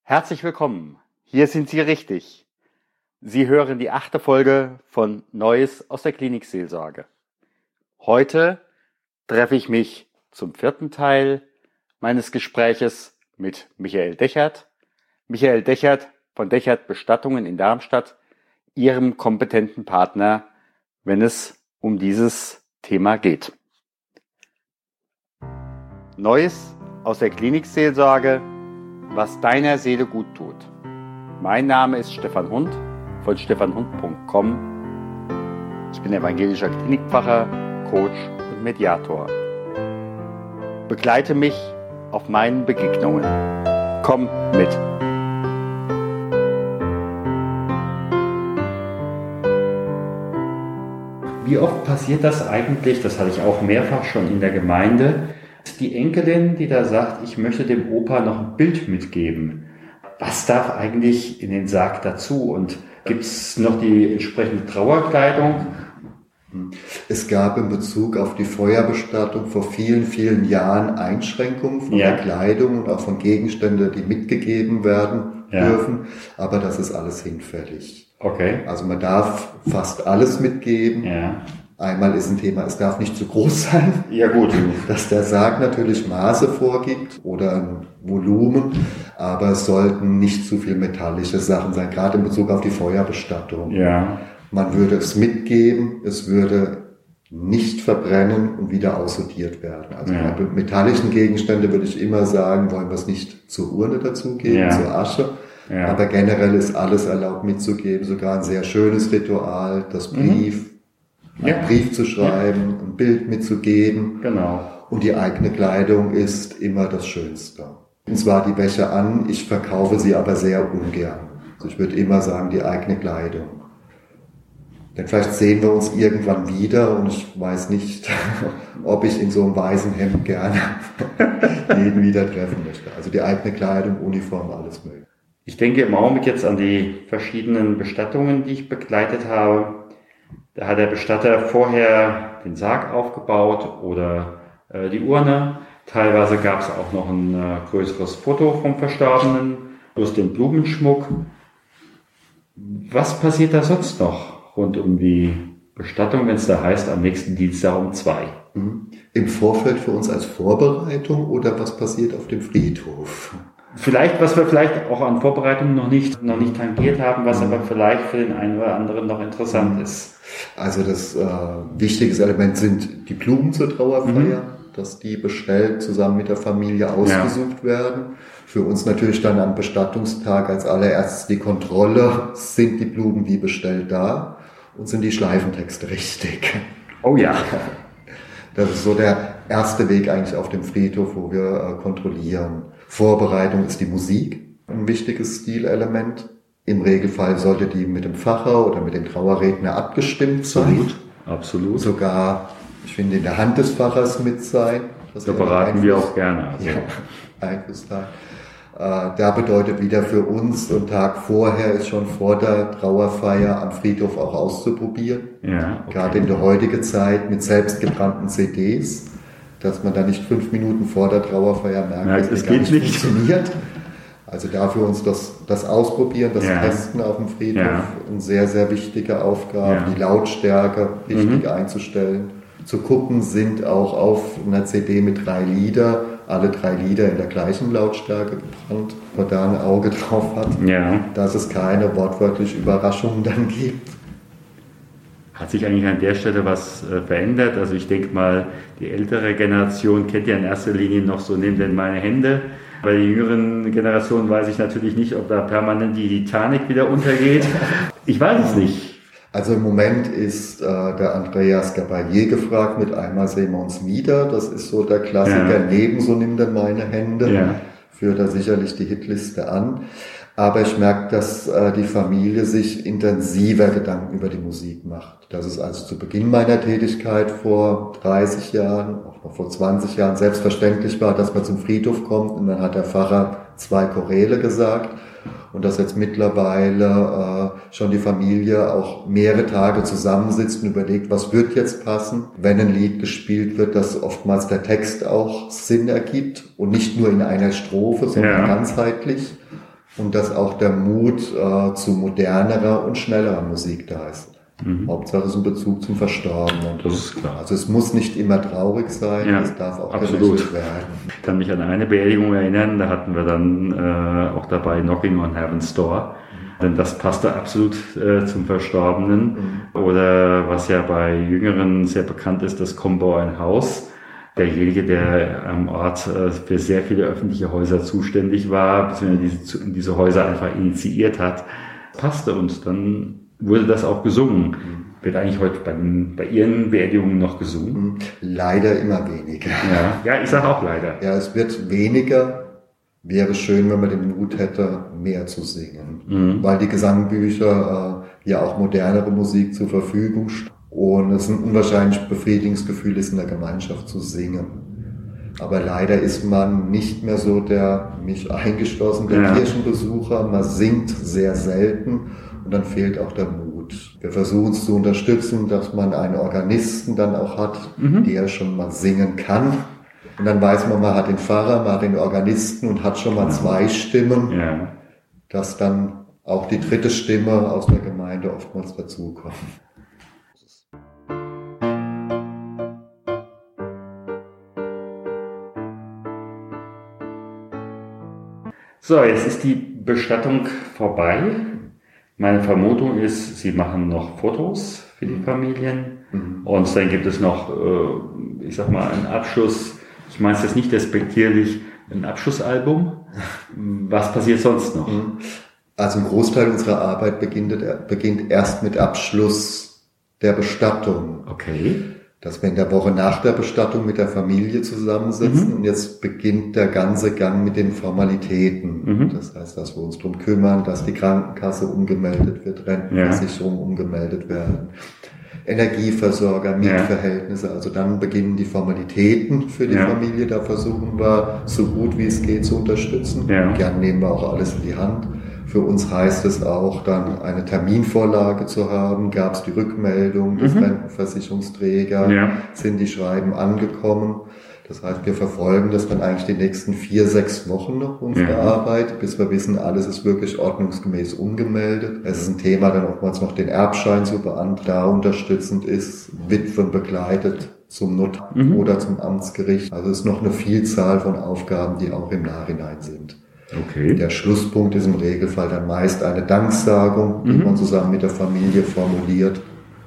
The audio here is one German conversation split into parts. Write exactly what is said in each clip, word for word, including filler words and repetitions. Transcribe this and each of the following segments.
Herzlich willkommen. Hier sind Sie richtig. Sie hören die achte Folge von Neues aus der Klinikseelsorge. Heute treffe ich mich zum vierten Teil meines Gespräches mit Michael Dechert. Michael Dechert von Dechert Bestattungen in Darmstadt, Ihrem kompetenten Partner, wenn es um dieses Thema geht. Neues aus der Klinikseelsorge, was deiner Seele gut tut. Mein Name ist Stefan Hund von stefan hund punkt com. Ich bin evangelischer Klinikpfarrer, Coach und Mediator. Begleite mich auf meinen Begegnungen. Komm mit. Wie oft passiert das eigentlich, das hatte ich auch mehrfach schon in der Gemeinde, die Enkelin, die da sagt, ich möchte dem Opa noch ein Bild mitgeben. Was darf eigentlich in den Sarg dazu? Und gibt es noch die entsprechende Trauerkleidung? Es gab in Bezug auf die Feuerbestattung vor vielen, vielen Jahren Einschränkungen von ja. der Kleidung und auch von Gegenständen, die mitgegeben werden ja. dürfen. Aber das ist alles hinfällig. Okay. Also man darf fast alles mitgeben. Ja. Einmal ist ein Thema, es darf nicht zu groß sein. Ja gut. Dass der Sarg natürlich Maße vorgibt oder ein Volumen, aber es sollten nicht zu viel metallische Sachen sein, gerade in Bezug auf die Feuerbestattung. Ja. Man würde es mitgeben, es würde nicht verbrennen und wieder aussortiert werden. Also ja. bei metallischen Gegenständen würde ich immer sagen, wollen wir es nicht zur Urne dazugeben, ja. zur Asche. Ja. Aber generell ist alles erlaubt mitzugeben, sogar ein sehr schönes Ritual, das Brief. Mhm. einen ja. Brief zu schreiben, ja. ein Bild mitzugeben. Genau. Und die eigene Kleidung ist immer das Schönste. Und zwar die Wäsche an, ich verkaufe sie aber sehr ungern. Also ich würde immer sagen, die eigene Kleidung. Denn vielleicht sehen wir uns irgendwann wieder und ich weiß nicht, ob ich in so einem weißen Hemd gerne jeden wieder treffen möchte. Also die eigene Kleidung, Uniform, alles mögliche. Ich denke im Augenblick jetzt an die verschiedenen Bestattungen, die ich begleitet habe. Da hat der Bestatter vorher den Sarg aufgebaut oder äh, die Urne. Teilweise gab es auch noch ein äh, größeres Foto vom Verstorbenen, plus den Blumenschmuck. Was passiert da sonst noch rund um die Bestattung, wenn es da heißt, am nächsten Dienstag um zwei? Mhm. Im Vorfeld für uns als Vorbereitung oder was passiert auf dem Friedhof? Vielleicht, was wir vielleicht auch an Vorbereitungen noch nicht, noch nicht tangiert haben, was aber vielleicht für den einen oder anderen noch interessant ist. Also das äh, wichtigste Element sind die Blumen zur Trauerfeier, mhm. dass die bestellt zusammen mit der Familie ausgesucht ja. werden. Für uns natürlich dann am Bestattungstag als allererstes die Kontrolle, sind die Blumen wie bestellt da und sind die Schleifentexte richtig. Oh ja. Das ist so der erste Weg eigentlich auf dem Friedhof, wo wir äh, kontrollieren. Vorbereitung ist die Musik, ein wichtiges Stilelement. Im Regelfall sollte die mit dem Pfarrer oder mit dem Trauerredner abgestimmt sein. Absolut, absolut. Sogar, ich finde, in der Hand des Pfarrers mit sein. Da beraten wir auch gerne. Also. Ja, Einflusstag. Äh, da bedeutet wieder für uns, ein Tag vorher ist schon vor der Trauerfeier am Friedhof auch auszuprobieren. Ja, okay. Gerade in der heutigen Zeit mit selbstgebrannten C Ds. Dass man da nicht fünf Minuten vor der Trauerfeier merkt, ja, dass das das gar nicht, nicht funktioniert. Also dafür uns das, das Ausprobieren, das ja. Testen auf dem Friedhof, ja. eine sehr, sehr wichtige Aufgabe, ja. die Lautstärke richtig mhm. einzustellen. Zu gucken sind auch auf einer C D mit drei Lieder, alle drei Lieder in der gleichen Lautstärke gebrannt, wo man da ein Auge drauf hat, ja. dass es keine wortwörtliche Überraschungen dann gibt. Hat sich eigentlich an der Stelle was äh, verändert? Also ich denke mal, die ältere Generation kennt ja in erster Linie noch so, nimm denn meine Hände. Bei der jüngeren Generation weiß ich natürlich nicht, ob da permanent die Titanic wieder untergeht. Ich weiß es nicht. Also im Moment ist äh, der Andreas Gabalier gefragt mit Einmal sehen wir uns wieder. Das ist so der Klassiker. Ja. Neben so nimm denn meine Hände. Ja. Führt da sicherlich die Hitliste an. Aber ich merke, dass äh, die Familie sich intensiver Gedanken über die Musik macht. Das ist also zu Beginn meiner Tätigkeit vor dreißig Jahren, auch noch vor zwanzig Jahren selbstverständlich war, dass man zum Friedhof kommt und dann hat der Pfarrer zwei Choräle gesagt. Und dass jetzt mittlerweile äh, schon die Familie auch mehrere Tage zusammensitzt und überlegt, was wird jetzt passen, wenn ein Lied gespielt wird, dass oftmals der Text auch Sinn ergibt und nicht nur in einer Strophe, sondern ja. ganzheitlich. und dass auch der Mut äh, zu modernerer und schnellerer Musik da ist. Mhm. Hauptsache ist ein Bezug zum Verstorbenen. Das ist klar. Also es muss nicht immer traurig sein, ja, es darf auch gelächelt werden. Ich kann mich an eine Beerdigung erinnern, da hatten wir dann äh, auch dabei Knocking on Heaven's Door. Mhm. Denn das passte absolut äh, zum Verstorbenen. Mhm. Oder was ja bei Jüngeren sehr bekannt ist, das Komm bau ein Haus. Derjenige, der am Ort äh, für sehr viele öffentliche Häuser zuständig war, beziehungsweise diese, diese Häuser einfach initiiert hat, passte und dann wurde das auch gesungen. Mhm. Wird eigentlich heute bei, bei Ihren Beerdigungen noch gesungen? Leider immer weniger. Ja, ja, ich sage auch leider. Ja, es wird weniger. Wäre schön, wenn man den Mut hätte, mehr zu singen. Mhm. Weil die Gesangbücher äh, ja auch modernere Musik zur Verfügung stehen. Und es ein unwahrscheinlich befriedigendes Gefühl ist, in der Gemeinschaft zu singen. Aber leider ist man nicht mehr so der, mich eingeschlossen, der ja. Kirchenbesucher. Man singt sehr selten und dann fehlt auch der Mut. Wir versuchen es zu unterstützen, dass man einen Organisten dann auch hat, mhm. der schon mal singen kann. Und dann weiß man, man hat den Pfarrer, man hat den Organisten und hat schon mal zwei Stimmen, ja. dass dann auch die dritte Stimme aus der Gemeinde oftmals dazukommt. So, jetzt ist die Bestattung vorbei. Meine Vermutung ist, Sie machen noch Fotos für die Familien mhm. und dann gibt es noch, ich sag mal, einen Abschluss. Ich meine es jetzt nicht despektierlich, ein Abschlussalbum. Was passiert sonst noch? Also ein Großteil unserer Arbeit beginnt, beginnt erst mit Abschluss der Bestattung. Okay. Dass wir in der Woche nach der Bestattung mit der Familie zusammensitzen mhm. und jetzt beginnt der ganze Gang mit den Formalitäten. Mhm. Das heißt, dass wir uns darum kümmern, dass die Krankenkasse umgemeldet wird, Rentenversicherung ja. umgemeldet werden, Energieversorger, Mietverhältnisse. Ja. Also dann beginnen die Formalitäten für die ja. Familie. Da versuchen wir, so gut wie es geht, zu unterstützen. Ja. Gern nehmen wir auch alles in die Hand. Für uns heißt es auch, dann eine Terminvorlage zu haben. Gab es die Rückmeldung des mhm. Rentenversicherungsträgers? Ja. Sind die Schreiben angekommen? Das heißt, wir verfolgen das dann eigentlich die nächsten vier, sechs Wochen noch, unsere ja. Arbeit, bis wir wissen, alles ist wirklich ordnungsgemäß umgemeldet. Es ist ein Thema, dann oftmals noch den Erbschein zu beantragen, da unterstützend ist, Witwen begleitet zum Notar mhm. oder zum Amtsgericht. Also es ist noch eine Vielzahl von Aufgaben, die auch im Nachhinein sind. Okay. Der Schlusspunkt ist im Regelfall dann meist eine Danksagung, die mhm. man zusammen mit der Familie formuliert.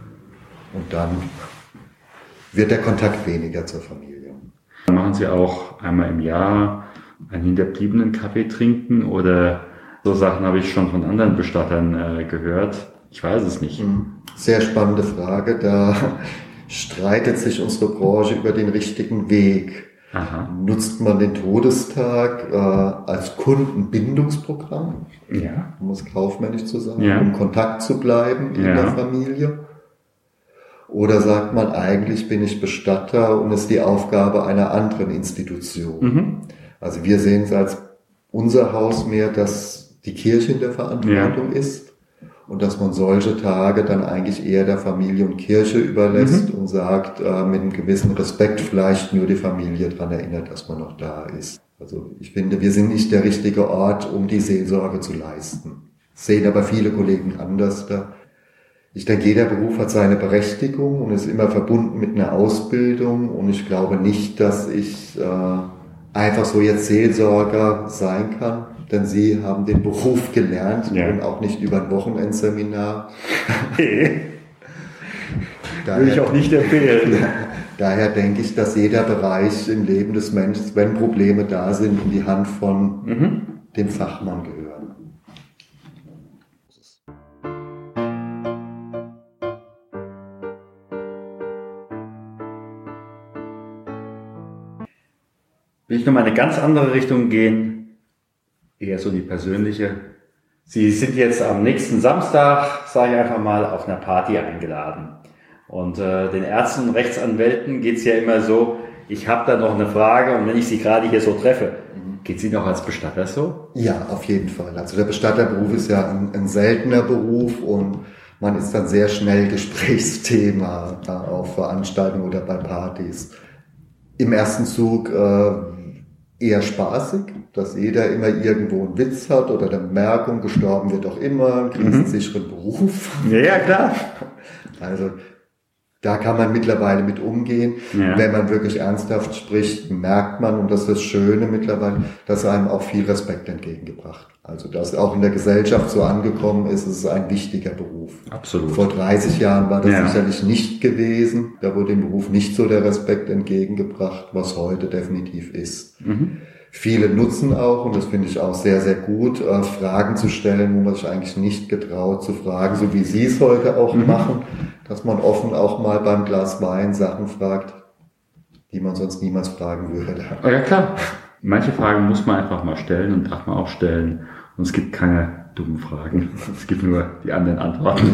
Und dann wird der Kontakt weniger zur Familie. Dann machen Sie auch einmal im Jahr einen hinterbliebenen Kaffee trinken oder so Sachen habe ich schon von anderen Bestattern äh, gehört. Ich weiß es nicht. Sehr spannende Frage. Da streitet sich unsere Branche über den richtigen Weg. Aha. Nutzt man den Todestag äh, als Kundenbindungsprogramm, ja. um es kaufmännisch zu sagen, ja. um in Kontakt zu bleiben in ja. der Familie? Oder sagt man, eigentlich bin ich Bestatter und ist die Aufgabe einer anderen Institution? Mhm. Also wir sehen es als unser Haus mehr, dass die Kirche in der Verantwortung ja. ist. Und dass man solche Tage dann eigentlich eher der Familie und Kirche überlässt mhm. und sagt, äh, mit einem gewissen Respekt vielleicht nur die Familie daran erinnert, dass man noch da ist. Also ich finde, wir sind nicht der richtige Ort, um die Seelsorge zu leisten. Sehen aber viele Kollegen anders da. Ich denke, jeder Beruf hat seine Berechtigung und ist immer verbunden mit einer Ausbildung. Und ich glaube nicht, dass ich äh, einfach so jetzt Seelsorger sein kann. Denn Sie haben den Beruf gelernt ja. und auch nicht über ein Wochenendseminar. Nee. Daher, würde ich auch nicht empfehlen. Daher denke ich, dass jeder Bereich im Leben des Menschen, wenn Probleme da sind, in die Hand von mhm. dem Fachmann gehören. Will ich nochmal in eine ganz andere Richtung gehen? Eher so die persönliche. Sie sind jetzt am nächsten Samstag, sage ich einfach mal, auf einer Party eingeladen. Und äh, den Ärzten und Rechtsanwälten geht's ja immer so, ich habe da noch eine Frage und wenn ich Sie gerade hier so treffe, geht Sie noch als Bestatter so? Ja, auf jeden Fall. Also der Bestatterberuf ist ja ein, ein seltener Beruf und man ist dann sehr schnell Gesprächsthema auf Veranstaltungen oder bei Partys. Im ersten Zug äh, eher spaßig, dass jeder immer irgendwo einen Witz hat oder eine Bemerkung, gestorben wird auch immer, einen krisensicheren mhm. Beruf. Ja, ja, klar. Also da kann man mittlerweile mit umgehen. Ja. Wenn man wirklich ernsthaft spricht, merkt man, und das ist das Schöne mittlerweile, dass einem auch viel Respekt entgegengebracht. Also dass auch in der Gesellschaft so angekommen ist, es ist ein wichtiger Beruf. Absolut. Vor dreißig Jahren war das ja. sicherlich nicht gewesen. Da wurde dem Beruf nicht so der Respekt entgegengebracht, was heute definitiv ist. Mhm. Viele nutzen auch, und das finde ich auch sehr, sehr gut, äh, Fragen zu stellen, wo man sich eigentlich nicht getraut zu fragen, so wie Sie es heute auch mhm. machen, dass man offen auch mal beim Glas Wein Sachen fragt, die man sonst niemals fragen würde. Ja, klar. Manche Fragen muss man einfach mal stellen und darf man auch stellen. Und es gibt keine dummen Fragen. Es gibt nur die anderen Antworten.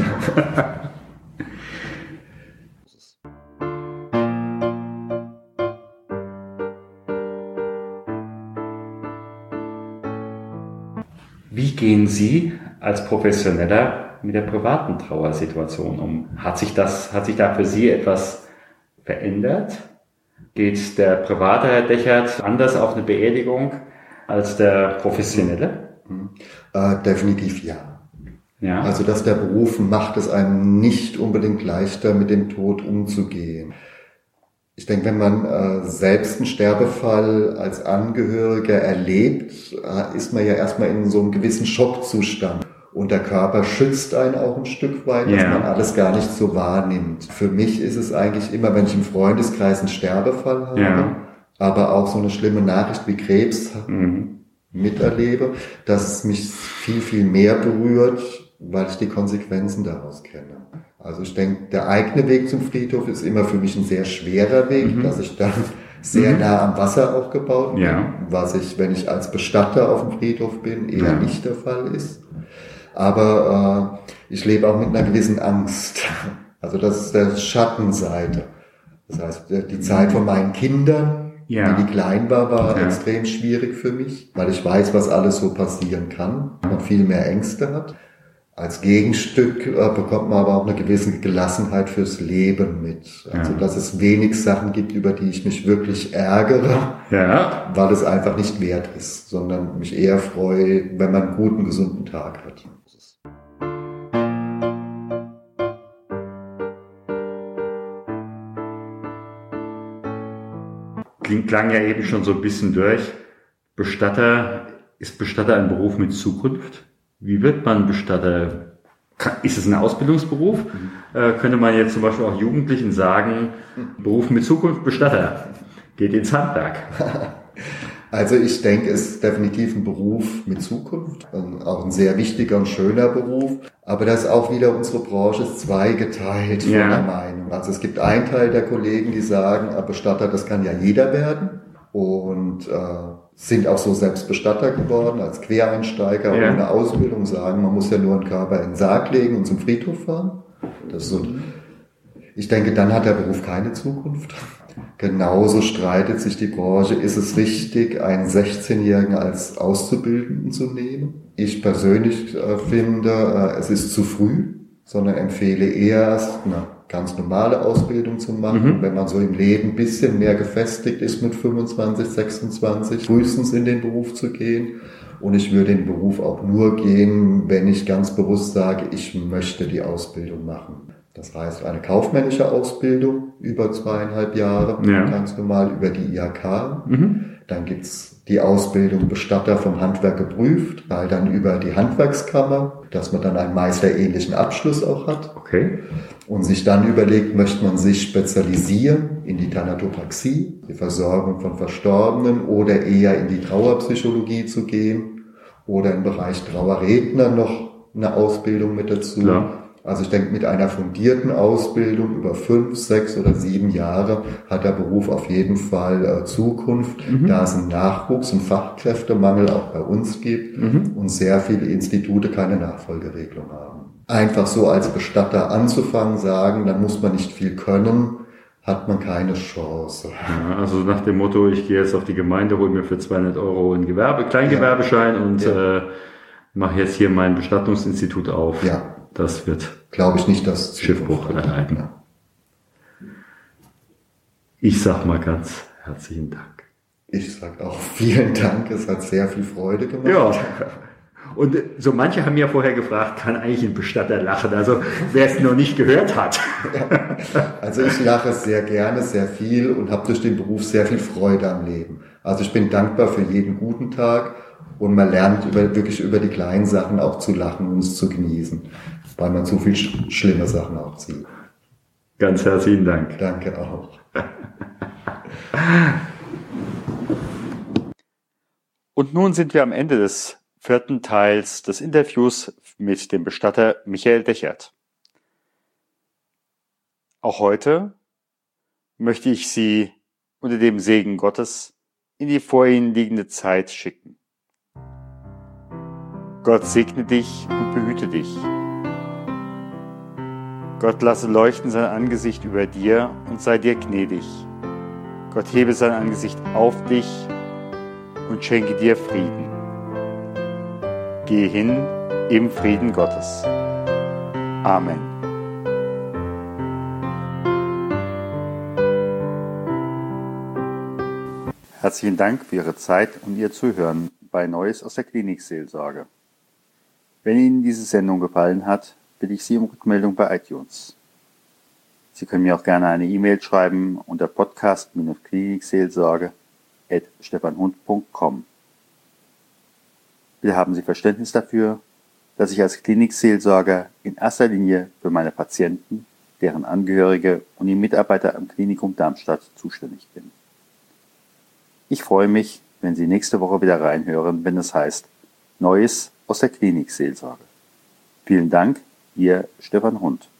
Wie gehen Sie als Professioneller mit der privaten Trauersituation um? Hat sich das, hat sich da für Sie etwas verändert? Geht der private Herr Dechert anders auf eine Beerdigung als der professionelle? Äh, definitiv ja. ja. Also dass der Beruf macht es einem nicht unbedingt leichter, mit dem Tod umzugehen. Ich denke, wenn man äh, selbst einen Sterbefall als Angehöriger erlebt, äh, ist man ja erstmal in so einem gewissen Schockzustand. Und der Körper schützt einen auch ein Stück weit, dass ja. man alles gar nicht so wahrnimmt. Für mich ist es eigentlich immer, wenn ich im Freundeskreis einen Sterbefall habe, ja. aber auch so eine schlimme Nachricht wie Krebs mhm. miterlebe, dass es mich viel, viel mehr berührt, weil ich die Konsequenzen daraus kenne. Also ich denke, der eigene Weg zum Friedhof ist immer für mich ein sehr schwerer Weg, mhm. dass ich dann sehr mhm. nah am Wasser aufgebaut bin, ja. was ich, wenn ich als Bestatter auf dem Friedhof bin, eher ja. nicht der Fall ist. Aber äh, ich lebe auch mit einer gewissen Angst. Also das ist der Schattenseite. Das heißt, die Zeit von meinen Kindern, ja. wie die klein war, war ja. extrem schwierig für mich, weil ich weiß, was alles so passieren kann. Man viel mehr Ängste hat. Als Gegenstück äh, bekommt man aber auch eine gewisse Gelassenheit fürs Leben mit. Also, ja. dass es wenig Sachen gibt, über die ich mich wirklich ärgere, ja. weil es einfach nicht wert ist, sondern mich eher freue, wenn man einen guten, gesunden Tag hat. Klingt, klang ja eben schon so ein bisschen durch. Bestatter, ist Bestatter ein Beruf mit Zukunft? Wie wird man Bestatter? Ist es ein Ausbildungsberuf? Mhm. Äh, könnte man jetzt zum Beispiel auch Jugendlichen sagen, Beruf mit Zukunft, Bestatter, geht ins Handwerk? Also ich denke, es ist definitiv ein Beruf mit Zukunft, auch ein sehr wichtiger und schöner Beruf. Aber das ist auch wieder unsere Branche ist zweigeteilt von ja. der Meinung. Also es gibt einen Teil der Kollegen, die sagen, Bestatter, das kann ja jeder werden. Und äh, sind auch so selbst Bestatter geworden, als Quereinsteiger ja. ohne Ausbildung, sagen, man muss ja nur einen Körper in den Sarg legen und zum Friedhof fahren. Das ist so. Ich denke, dann hat der Beruf keine Zukunft. Genauso streitet sich die Branche, ist es richtig, einen sechzehnjährigen als Auszubildenden zu nehmen? Ich persönlich äh, finde, äh, es ist zu früh, sondern empfehle erst eine ganz normale Ausbildung zu machen. Mhm. Wenn man so im Leben ein bisschen mehr gefestigt ist mit fünfundzwanzig, sechsundzwanzig, frühestens in den Beruf zu gehen. Und ich würde in den Beruf auch nur gehen, wenn ich ganz bewusst sage, ich möchte die Ausbildung machen. Das heißt, eine kaufmännische Ausbildung über zweieinhalb Jahre, ja. ganz normal über die I H K. Mhm. Dann gibt's die Ausbildung Bestatter vom Handwerk geprüft, weil dann über die Handwerkskammer, dass man dann einen meisterähnlichen Abschluss auch hat. Okay. Und sich dann überlegt, möchte man sich spezialisieren in die Thanatopraxie, die Versorgung von Verstorbenen, oder eher in die Trauerpsychologie zu gehen oder im Bereich Trauerredner noch eine Ausbildung mit dazu. Ja. Also ich denke, mit einer fundierten Ausbildung über fünf, sechs oder sieben Jahre hat der Beruf auf jeden Fall äh, Zukunft, mhm. da es einen Nachwuchs- und Fachkräftemangel auch bei uns gibt mhm. und sehr viele Institute keine Nachfolgeregelung haben. Einfach so als Bestatter anzufangen, sagen, dann muss man nicht viel können, hat man keine Chance. Ja, also nach dem Motto, ich gehe jetzt auf die Gemeinde, hole mir für zweihundert Euro einen Gewerbe, Kleingewerbeschein ja. und ja. äh, mache jetzt hier mein Bestattungsinstitut auf. Ja. Das wird, glaube ich, nicht das Schiffbruch erleiden. Ja. Ich sag mal ganz herzlichen Dank. Ich sage auch vielen Dank, es hat sehr viel Freude gemacht. Ja. Und so manche haben ja vorher gefragt, kann eigentlich ein Bestatter lachen? Also wer es noch nicht gehört hat. Ja. Also ich lache sehr gerne, sehr viel und habe durch den Beruf sehr viel Freude am Leben. Also ich bin dankbar für jeden guten Tag und man lernt über, wirklich über die kleinen Sachen auch zu lachen und es zu genießen, weil man so viel sch- schlimme Sachen auch sieht. Ganz herzlichen Dank. Danke auch. Und nun sind wir am Ende des vierten Teils des Interviews mit dem Bestatter Michael Dechert. Auch heute möchte ich Sie unter dem Segen Gottes in die vor Ihnen liegende Zeit schicken. Gott segne dich und behüte dich. Gott lasse leuchten sein Angesicht über dir und sei dir gnädig. Gott hebe sein Angesicht auf dich und schenke dir Frieden. Gehe hin im Frieden Gottes. Amen. Herzlichen Dank für Ihre Zeit und Ihr Zuhören bei Neues aus der Klinikseelsorge. Wenn Ihnen diese Sendung gefallen hat, bitte ich Sie um Rückmeldung bei iTunes. Sie können mir auch gerne eine E-Mail schreiben unter podcast klinikseelsorge at stefanhund punkt com. Bitte haben Sie Verständnis dafür, dass ich als Klinikseelsorger in erster Linie für meine Patienten, deren Angehörige und die Mitarbeiter am Klinikum Darmstadt zuständig bin. Ich freue mich, wenn Sie nächste Woche wieder reinhören, wenn es heißt Neues aus der Klinikseelsorge. Vielen Dank, Ihr Stefan Hund.